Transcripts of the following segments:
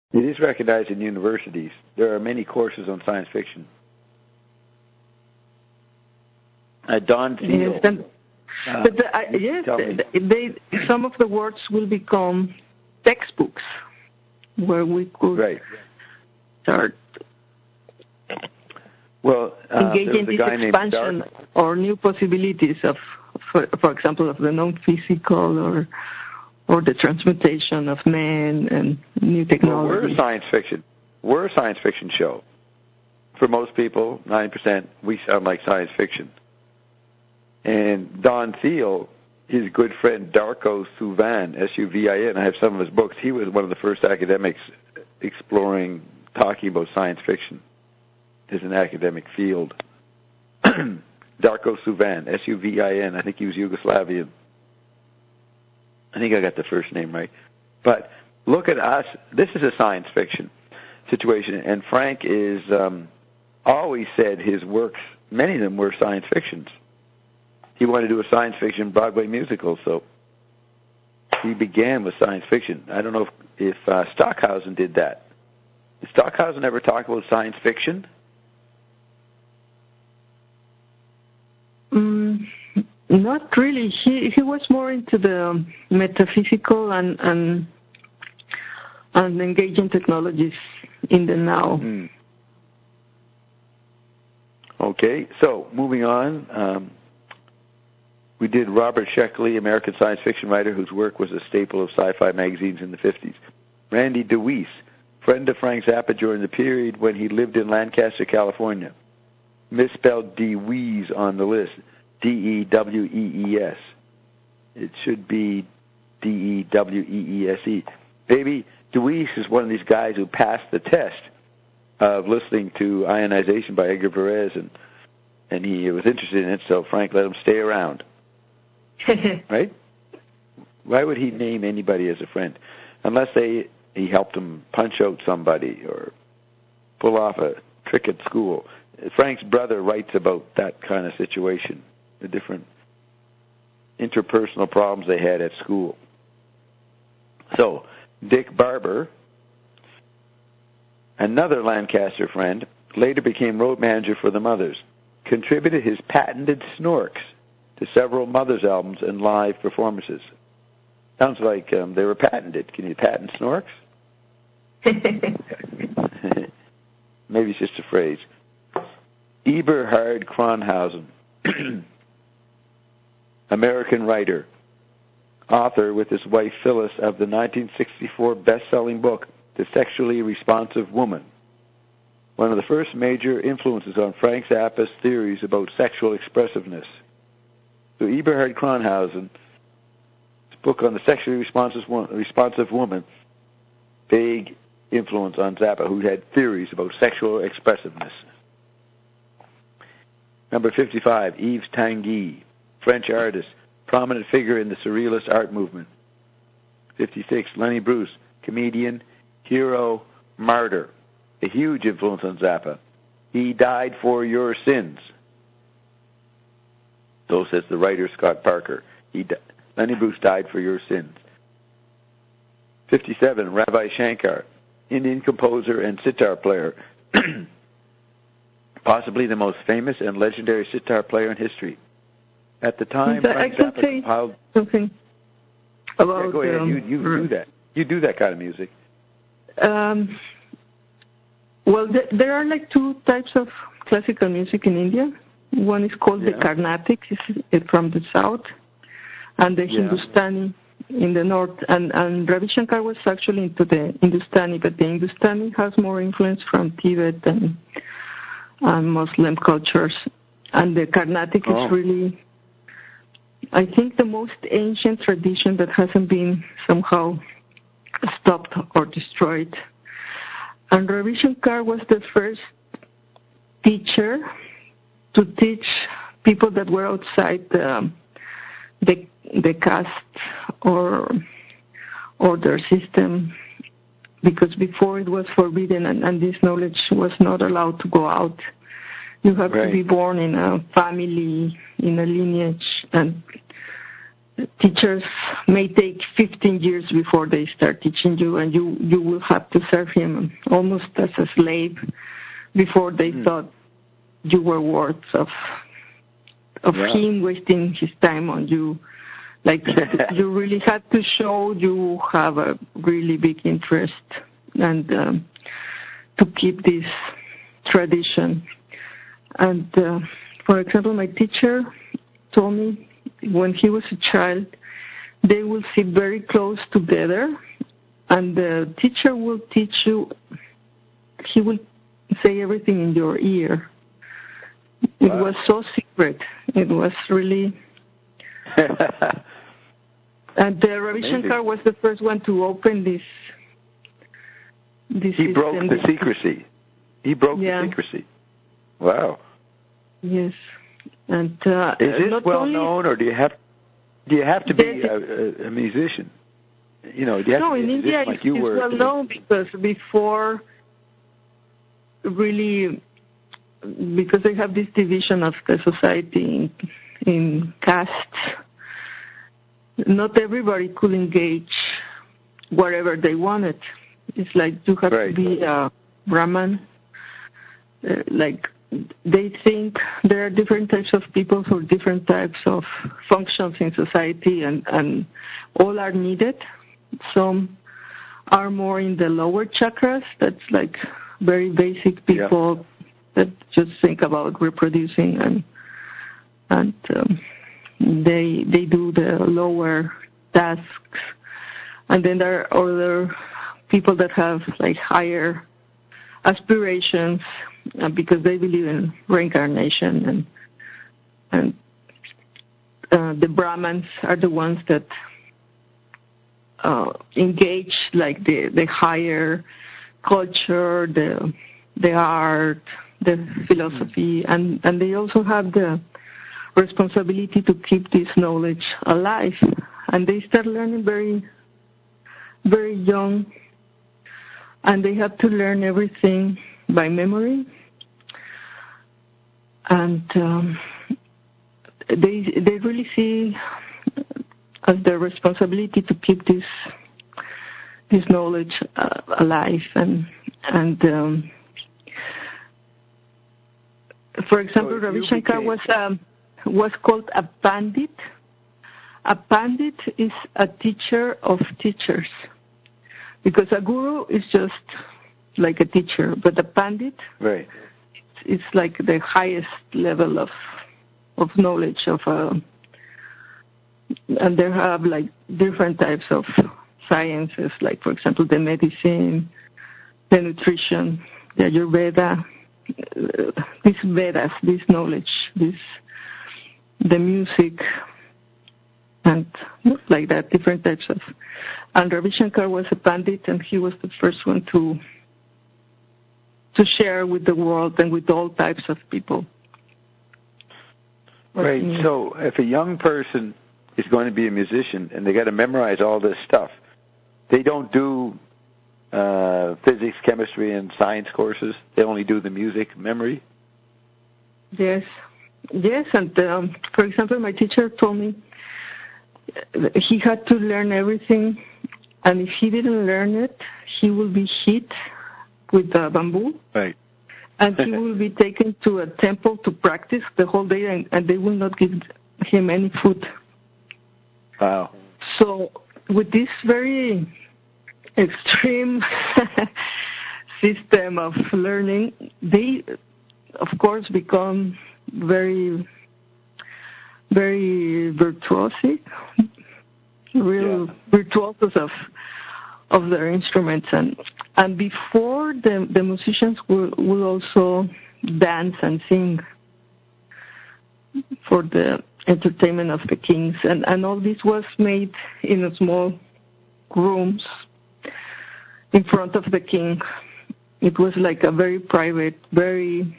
It is recognized in universities. There are many courses on science fiction. Don Thiel. Yes, some of the words will become textbooks where we could start engaging this expansion or new possibilities of, for example, of the non-physical or the transmutation of man and new technology. Well, we're science fiction. We're a science fiction show. For most people, 90%, we sound like science fiction. And Don Thiel, his good friend Darko Suvin, S-U-V-I-N, I have some of his books. He was one of the first academics talking about science fiction as an academic field. Darko Suvin, S-U-V-I-N, I think he was Yugoslavian. I think I got the first name right. But look at us. This is a science fiction situation, and Frank is always said his works, many of them were science fictions. He wanted to do a science fiction Broadway musical, so he began with science fiction. I don't know if Stockhausen did that. Did Stockhausen ever talk about science fiction? Not really. He was more into the metaphysical and engaging technologies in the now. Okay, so moving on. We did Robert Sheckley, American science fiction writer whose work was a staple of sci-fi magazines in the 50s. Randy DeWeese, friend of Frank Zappa during the period when he lived in Lancaster, California. Misspelled DeWeese on the list. D-E-W-E-E-S. It should be D-E-W-E-E-S-E. Baby, DeWeese is one of these guys who passed the test of listening to Ionization by Edgar Varese, and he was interested in it, so Frank let him stay around. Right? Why would he name anybody as a friend? Unless he helped him punch out somebody or pull off a trick at school. Frank's brother writes about that kind of situation, the different interpersonal problems they had at school. So, Dick Barber, another Lancaster friend, later became road manager for the Mothers, contributed his patented snorks to several Mothers albums and live performances. Sounds like they were patented. Can you patent snorks? Maybe it's just a phrase. Eberhard Kronhausen, American writer, author with his wife Phyllis of the 1964 best-selling book, The Sexually Responsive Woman, one of the first major influences on Frank Zappa's theories about sexual expressiveness. So Eberhard Kronhausen, his book on the sexually responsive woman, big influence on Zappa, who had theories about sexual expressiveness. Number 55, Yves Tanguy, French artist, prominent figure in the Surrealist art movement. 56, Lenny Bruce, comedian, hero, martyr, a huge influence on Zappa. He died for your sins. So says the writer Scott Parker. Lenny Bruce died for your sins. 57, Ravi Shankar, Indian composer and sitar player. Possibly the most famous and legendary sitar player in history. At the time, I can say something about... Yeah, go ahead. You do that. You do that kind of music. Well, there are like two types of classical music in India. One is called the Carnatic, it's from the south, and the Hindustani in the north. And Ravi Shankar was actually into the Hindustani, but the Hindustani has more influence from Tibet and Muslim cultures. And the Carnatic is really, I think, the most ancient tradition that hasn't been somehow stopped or destroyed. And Ravi Shankar was the first teacher to teach people that were outside the caste or their system, because before it was forbidden and this knowledge was not allowed to go out. You have to be born in a family, in a lineage, and teachers may take 15 years before they start teaching you, and you will have to serve him almost as a slave before they thought you were worth of him wasting his time on you. Like, you really had to show you have a really big interest and to keep this tradition. And, for example, my teacher told me when he was a child, they will sit very close together, and the teacher will teach you, he will say everything in your ear. It was so secret. It was really... And Ravi Shankar was the first one to open this He broke the secrecy. He broke the secrecy. Wow. Yes. And is it well known, or do you have to be a musician? You know, do you have to be in India like you were? It's well known because before, really, because they have this division of the society in castes. Not everybody could engage wherever they wanted. It's like you have to be a Brahman. Like, they think there are different types of people for different types of functions in society, and all are needed. Some are more in the lower chakras. That's like very basic people that just think about reproducing, and they do the lower tasks. And then there are other people that have like higher aspirations because they believe in reincarnation, and the Brahmins are the ones that engage like the higher culture, the art, the philosophy, and they also have the responsibility to keep this knowledge alive. And they start learning very, very young, and they have to learn everything by memory. And they really see as their responsibility to keep this knowledge alive. And for example, Ravi Shankar was called a pandit. A pandit is a teacher of teachers, because a guru is just like a teacher, but a pandit, it's like the highest level of knowledge and they have like different types of sciences, like for example the medicine, the nutrition, the Ayurveda, these Vedas, this knowledge, the music, and like that, different types of. And Ravi Shankar was a pandit, and he was the first one to share with the world and with all types of people. Right. So if a young person is going to be a musician and they got to memorize all this stuff, they don't do physics, chemistry, and science courses. They only do the music memory. Yes, and for example, my teacher told me he had to learn everything, and if he didn't learn it, he will be hit with bamboo. Right. And he will be taken to a temple to practice the whole day, and they will not give him any food. Wow. So with this very extreme system of learning, they, of course, become very, very virtuosic, virtuosos of their instruments, and before the musicians will also dance and sing for the entertainment of the kings, and all this was made in a small rooms in front of the king. It was like a very private, very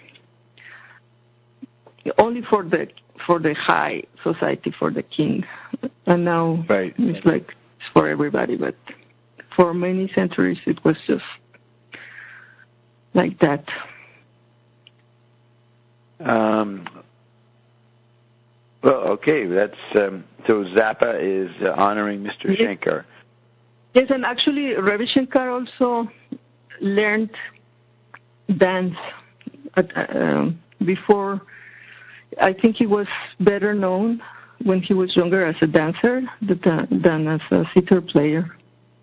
only for the high society, for the king, and now it's like it's for everybody, but for many centuries, it was just like that. Well, okay, that's so Zappa is honoring Mr. Shankar. Yes, and actually Ravi Shankar also learned dance before. I think he was better known when he was younger as a dancer than as a sitar player.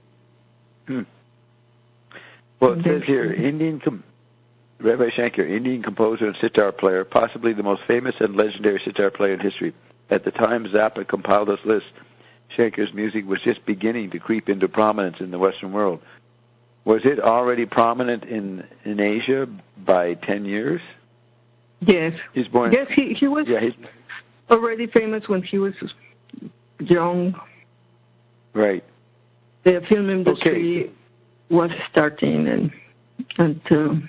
Well, it says here, Ravi Shankar, Indian composer and sitar player, possibly the most famous and legendary sitar player in history. At the time Zappa compiled this list, Shankar's music was just beginning to creep into prominence in the Western world. Was it already prominent in Asia by 10 years? Yes. He's born. Yes, he was already famous when he was young. Right. The film industry was starting, and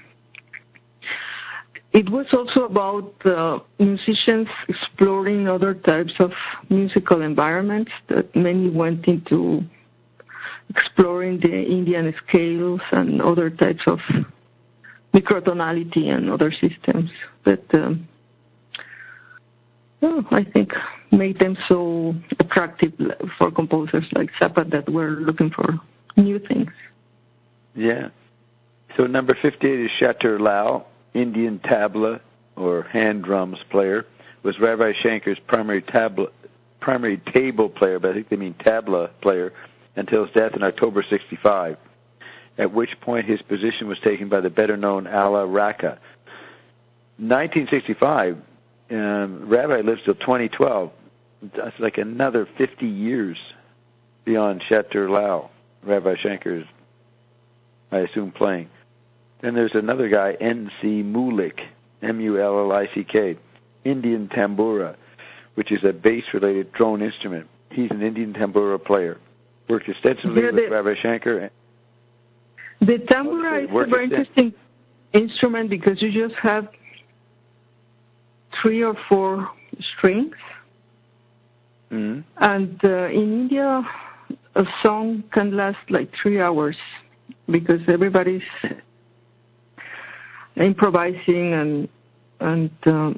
it was also about musicians exploring other types of musical environments that many went into exploring the Indian scales and other types of microtonality and other systems that I think made them so attractive for composers like Zappa that were looking for new things. Yeah. So number 58 is Chatur Lal, Indian tabla or hand drums player, was Ravi Shankar's primary table player, but I think they mean tabla player, until his death in October 1965, at which point his position was taken by the better-known Alla Rakha. 1965, Ravi lives till 2012. That's like another 50 years beyond Chatur Lal, Ravi Shankar's, I assume, playing. Then there's another guy, N.C. Mullick, M-U-L-L-I-C-K, Indian tambura, which is a bass-related drone instrument. He's an Indian tambura player. Worked extensively with Ravi Shankar. The tambura is a very interesting instrument because you just have 3 or 4 strings. Mm-hmm. And in India, a song can last like 3 hours because everybody's improvising and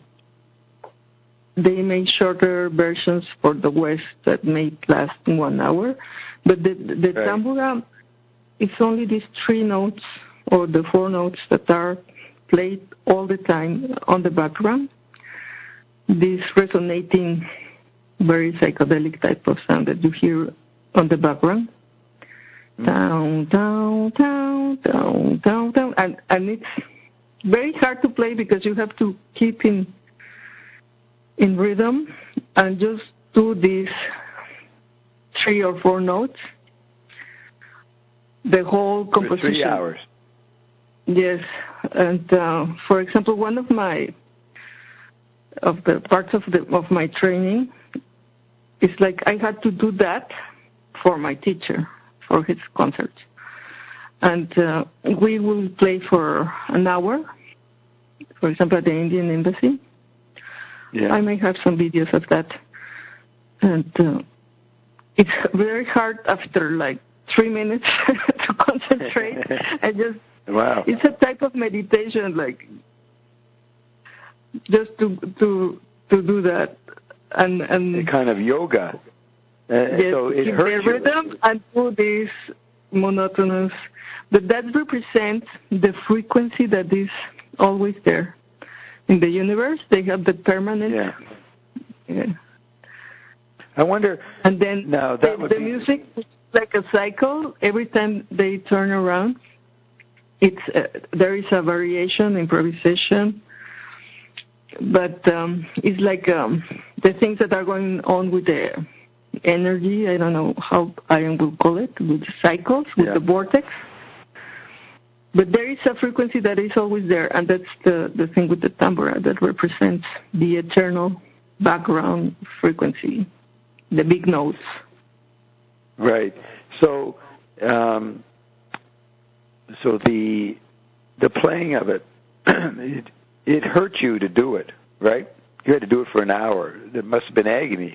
they make shorter versions for the West that may last 1 hour. But the tambura, it's only these 3 notes or the 4 notes that are played all the time on the background. This resonating, very psychedelic type of sound that you hear on the background. Down, down, down, down, down, down. And it's very hard to play because you have to keep in rhythm and just do these 3 or 4 notes. The whole composition. For 3 hours. Yes, and for example, one of the parts of my training is like I had to do that for my teacher for his concert, and we will play for an hour. For example, at the Indian Embassy. Yeah. I may have some videos of that, and it's very hard after like 3 minutes to concentrate. I just it's a type of meditation, like just to do that, and a kind of yoga. Yes, so it hurts the rhythm and do this monotonous, but that represents the frequency that is always there in the universe. They have the permanent. Yeah. I wonder. And then now the music is like a cycle. Every time they turn around, there is a variation, improvisation. But it's like the things that are going on with the energy. I don't know how I will call it, with the cycles, with the vortex. But there is a frequency that is always there, and that's the thing with the tambura that represents the eternal background frequency, the big notes. Right. So, the playing of it, it hurt you to do it, right? You had to do it for an hour. It must have been agony.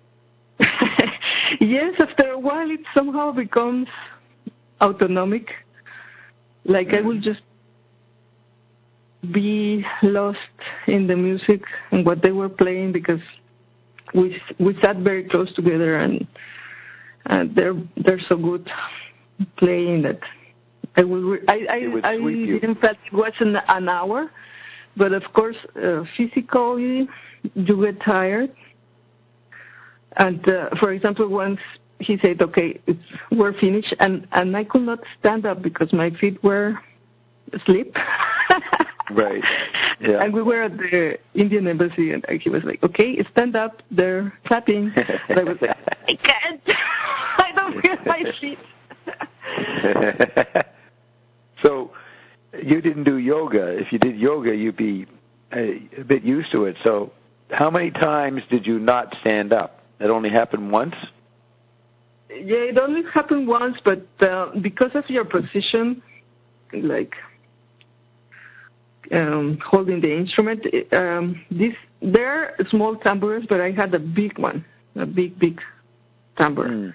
Yes, after a while it somehow becomes autonomic. Like I will just be lost in the music and what they were playing because we sat very close together, and they're so good playing that I didn't feel it was an hour, but of course physically you get tired. And for example, once he said, "Okay, we're finished," and I could not stand up because my feet were asleep. Right. Yeah. And we were at the Indian embassy, and he was like, "Okay, stand up. They're clapping." And I was like, "I can't. I don't feel my feet." So you didn't do yoga. If you did yoga, you'd be a bit used to it. So how many times did you not stand up? It only happened once? Yeah, it only happened once, but because of your position, like holding the instrument, there are small tambourines, but I had a big one, a big tambourine.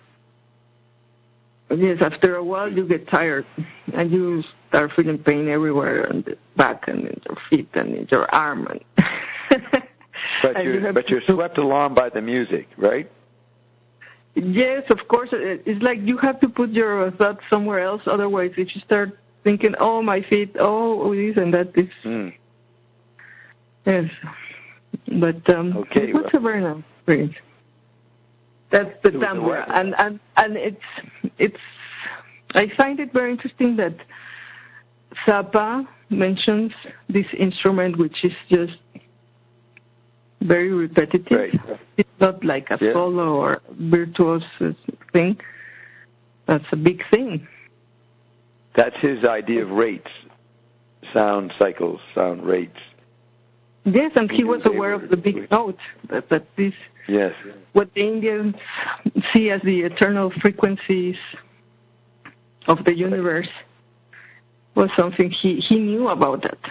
Yes, after a while you get tired, and you start feeling pain everywhere, in the back and in your feet and in your arm. But you're swept along by the music, right? Yes, of course. It's like you have to put your thoughts somewhere else. Otherwise, if you start thinking, "Oh, my feet, oh, this and that," this. Yes, but it was a very nice experience. That's the tambura, and it's. I find it very interesting that Zappa mentions this instrument, which is just very repetitive. Right. It's not like a solo or virtuose thing. That's a big thing. That's his idea of rates, sound cycles, sound rates. Yes, and he was aware of the big note, that this, what the Indians see as the eternal frequencies of the universe, was something he knew about that.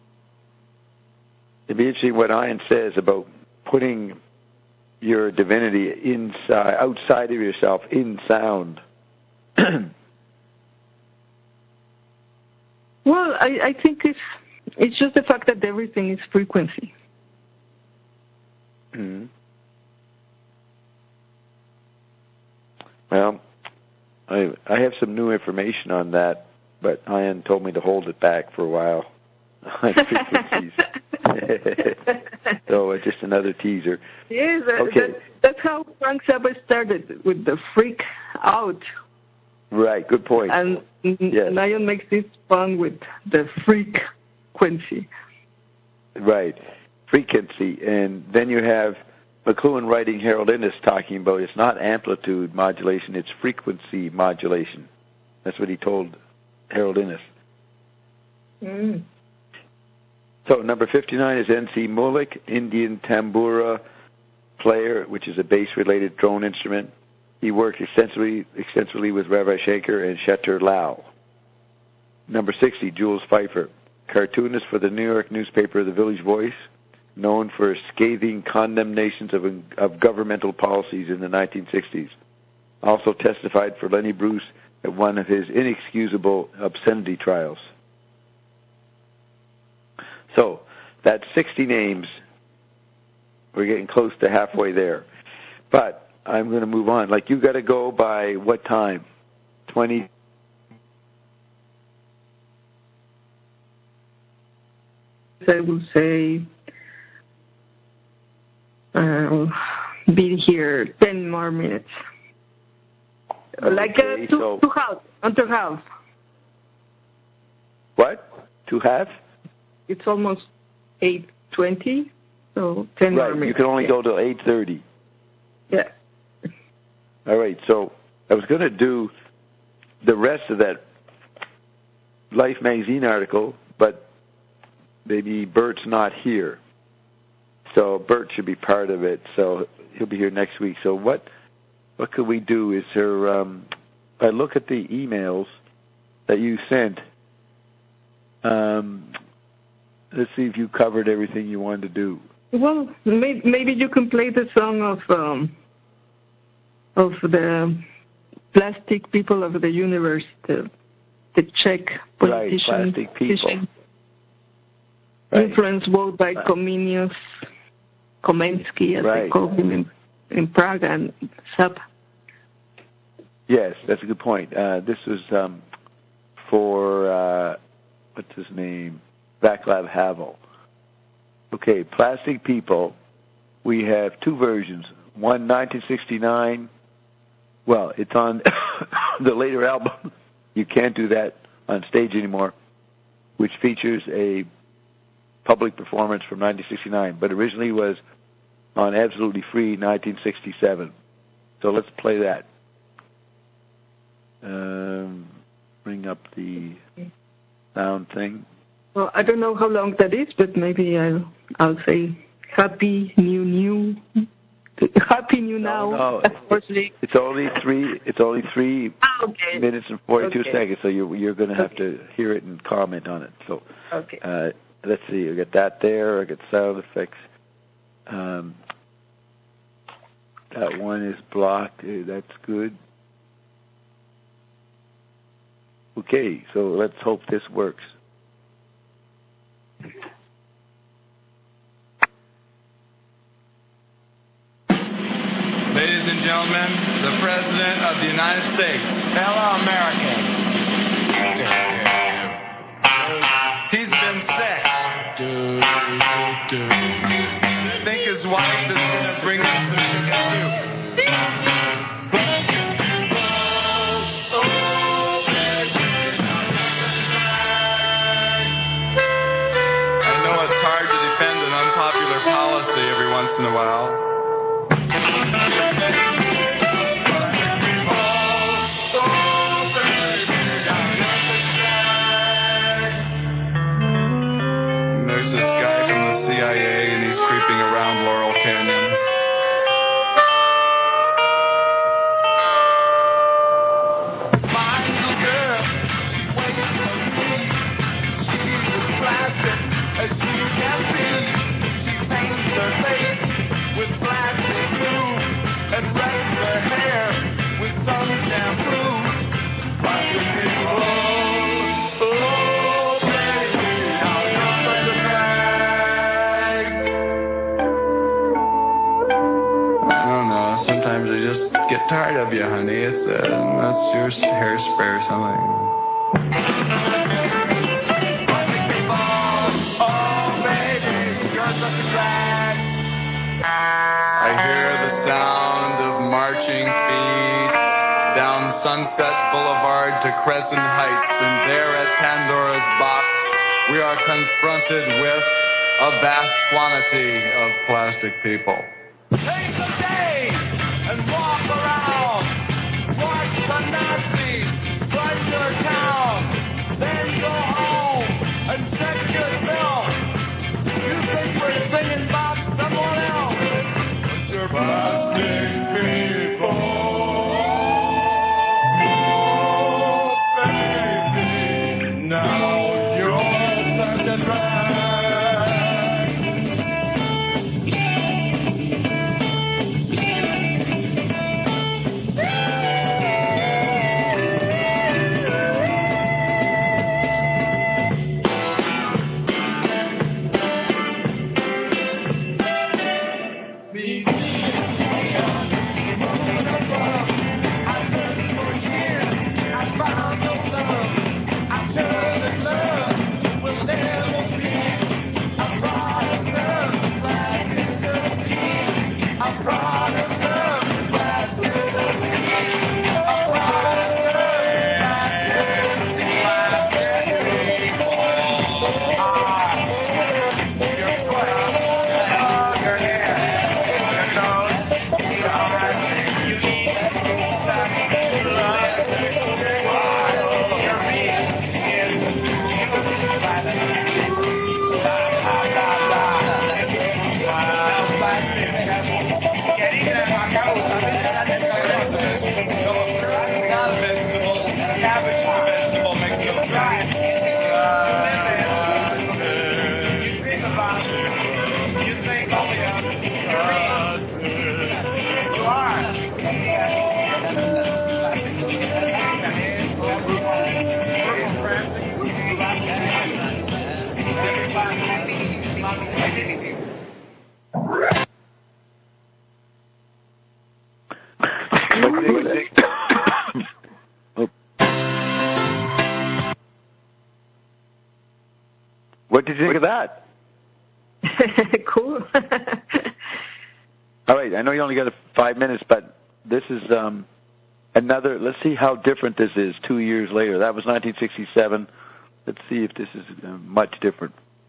It'd be interesting what Ian says about putting your divinity outside of yourself, in sound. Well, I think it's just the fact that everything is frequency. Mm-hmm. Well, I have some new information on that, but Ian told me to hold it back for a while. Frequencies. So just another teaser. Yes, that's how Frank Zappa started, with the freak out. Right, good point. And Ian makes this fun with the frequency. Right, frequency. And then you have McLuhan writing Harold Innis talking about it's not amplitude modulation, it's frequency modulation. That's what he told Harold Innis. Mm. So number 59 is N.C. Mullick, Indian tambura player, which is a bass-related drone instrument. He worked extensively with Ravi Shankar and Shetar Lal. Number 60, Jules Feiffer, cartoonist for the New York newspaper The Village Voice, known for scathing condemnations of governmental policies in the 1960s. Also testified for Lenny Bruce at one of his inexcusable obscenity trials. So, that's 60 names. We're getting close to halfway there. But I'm going to move on. Like, you got to go by what time? 20? I will say I'll be here 10 more minutes. Like to half. What? To half? It's almost 8:20, so 10 more minutes. Right, you can only go till 8:30. Yeah. All right, so I was going to do the rest of that Life magazine article, but maybe Bert's not here. So Bert should be part of it, so he'll be here next week. So what could we do? Is there, I look at the emails that you sent. Let's see if you covered everything you wanted to do. Well, maybe you can play the song of the plastic people of the universe, the Czech politician. Right, plastic people. Right. Influenced both by Comenius Komensky, as they call him in Prague, and Zappa. Yes, that's a good point. This was for, what's his name? Václav Havel. Okay, Plastic People, we have two versions. One, 1969. Well, it's on the later album. You can't do that on stage anymore, which features a public performance from 1969, but originally was on Absolutely Free 1967. So let's play that. Bring up the sound thing. Well, I don't know how long that is, but maybe I'll say Happy New Happy New Now. No. It's only 3 minutes and 42 seconds. So you're going to have to hear it and comment on it. So let's see. I got that there. I got sound effects. That one is blocked. That's good. Okay, so let's hope this works. Ladies and gentlemen, the President of the United States. Hello, Americans. He's been sick. I think his wife is going to bring him some chicken soup. I know it's hard to defend an unpopular policy every once in a while. There's this guy from the CIA and he's creeping around Laurel Canyon. Get tired of you, honey. It's that's your hairspray or something. I hear the sound of marching feet down Sunset Boulevard to Crescent Heights, and there at Pandora's box, we are confronted with a vast quantity of plastic people. Take the day and walk around, watch the Nazis run your town, then go home and check your film. You think we're singing about someone else? But you're plastic people. Oh, baby, now you're such a drag. What did you think of that? Cool. All right, I know you only got 5 minutes, but this is another. Let's see how different this is 2 years later. That was 1967. Let's see if this is much different.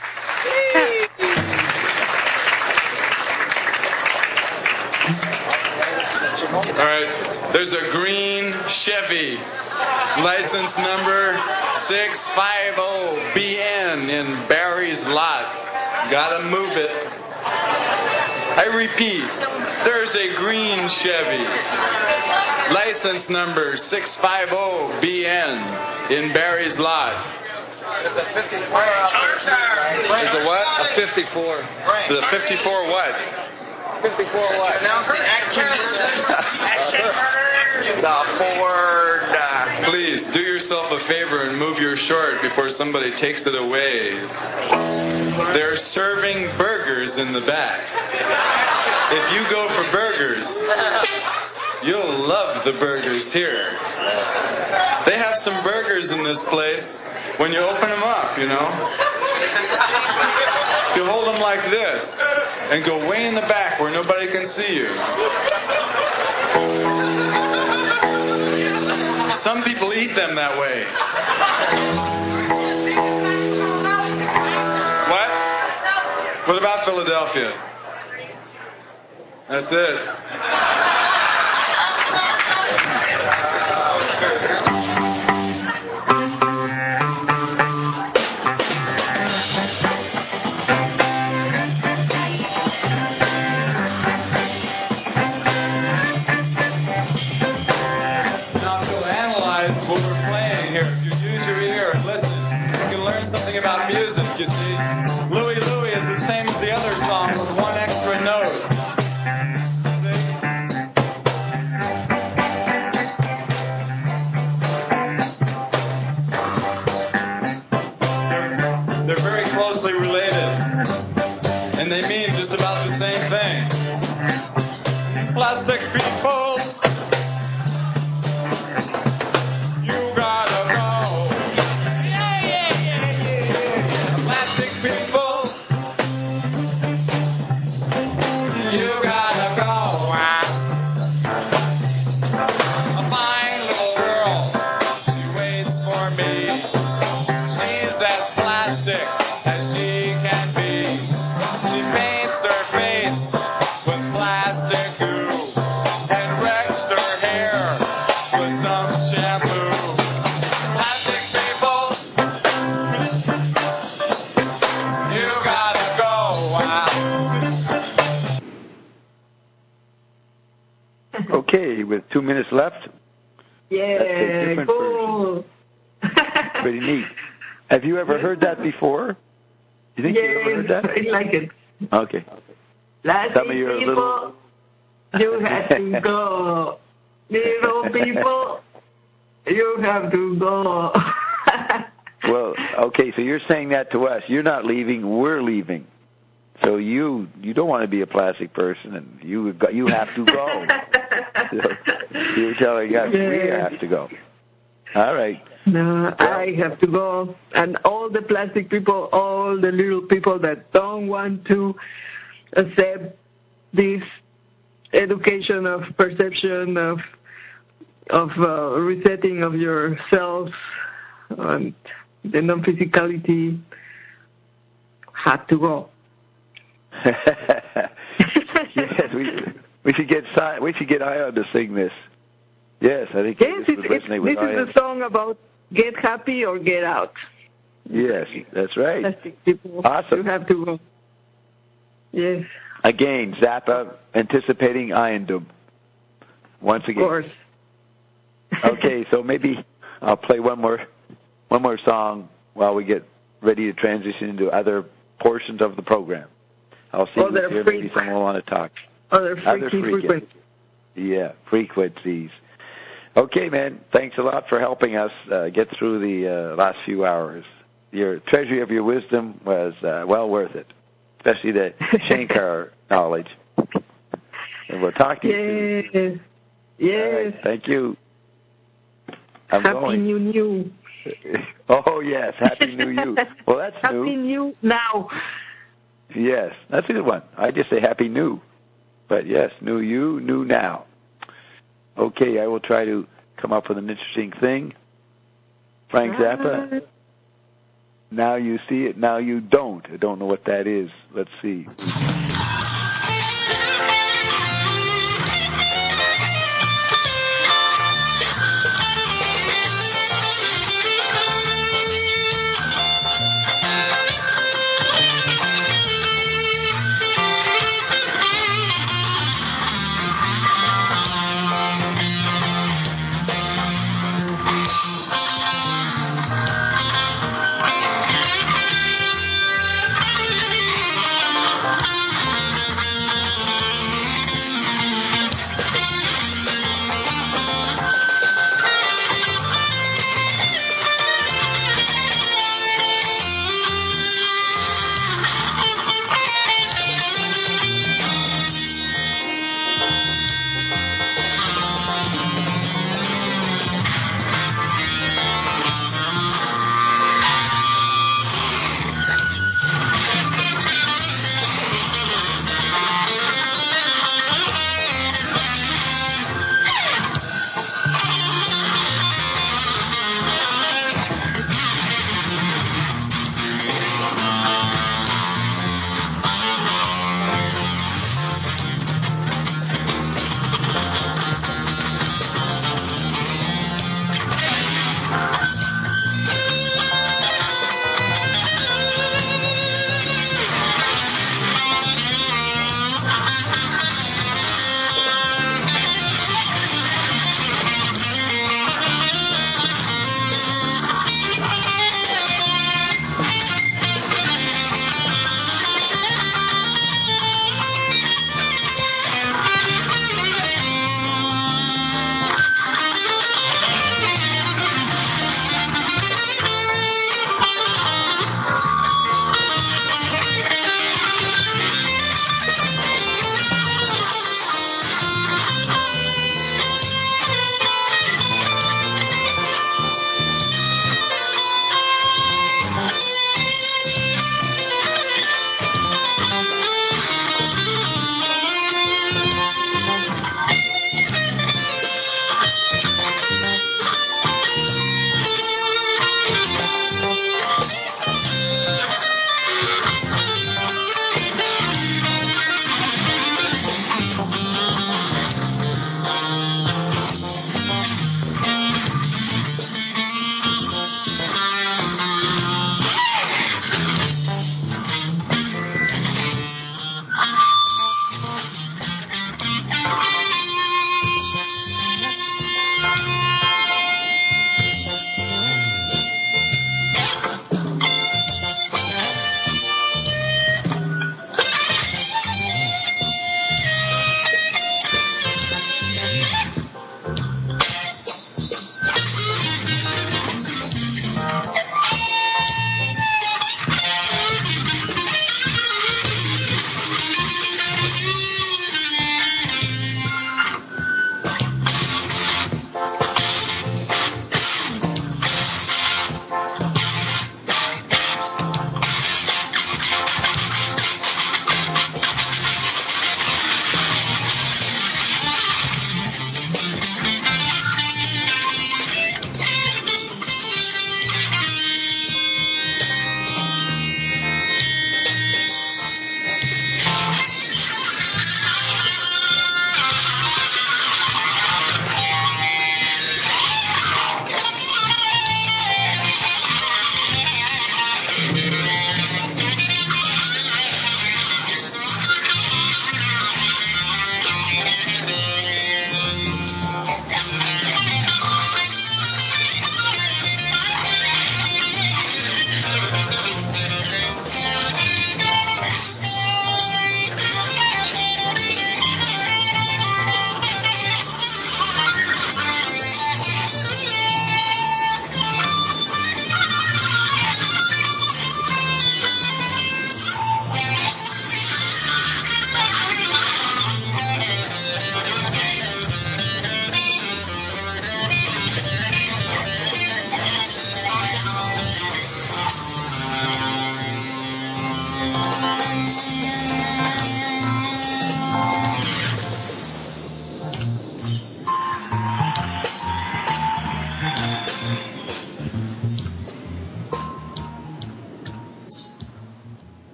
All right, there's a green Chevy, license number 650BN in Barry's lot. Gotta move it. I repeat, there's a green Chevy, license number 650BN in Barry's lot. It's a 54. Is it what? A 54. The 54 what? 54 what? Announcing action. The Ford. Please do yourself a favor and move your short before somebody takes it away. They're serving burgers in the back. If you go for burgers, you'll love the burgers here. They have some burgers in this place when you open them up, you know. You hold them like this and go way in the back where nobody can see you. Some people eat them that way. What? What about Philadelphia? That's it. About music, you see. Louie Louie is the same as the other song with one extra note. They're very closely related, and they mean just about the same thing. Plastic people. Okay, with 2 minutes left. Yeah, cool. Pretty neat. Have you ever heard that before? You think you ever heard that? I like it. Okay. Some of your people, you have to go. Little people, you have to go. Well, okay, so you're saying that to us. You're not leaving, we're leaving. So you don't want to be a plastic person, and you have to go. So you're telling us we have to go. All right. No, I have to go. And all the plastic people, all the little people that don't want to accept this education of perception, of resetting of yourself, and the non-physicality, had to go. Yes, we should get Ion to sing this. Yes, I think this is a song about get happy or get out. Yes, that's right. Plastic people, awesome. You have to go. Yes. Again, Zappa anticipating Iondom. Once again. Of course. Okay, so maybe I'll play one more song while we get ready to transition into other portions of the program. I'll see if here maybe someone will want to talk. Other frequencies. Yeah, frequencies. Okay, man. Thanks a lot for helping us get through the last few hours. Your treasury of your wisdom was well worth it, especially the Shankar knowledge. And we'll talk to you soon. Yes. Right, thank you. Happy New. Oh, yes. Happy New You. Well, that's new. Happy New Now. Yes, that's a good one. I just say Happy New. But yes, New You, New Now. Okay, I will try to come up with an interesting thing. Frank Zappa. Now you see it, now you don't. I don't know what that is. Let's see.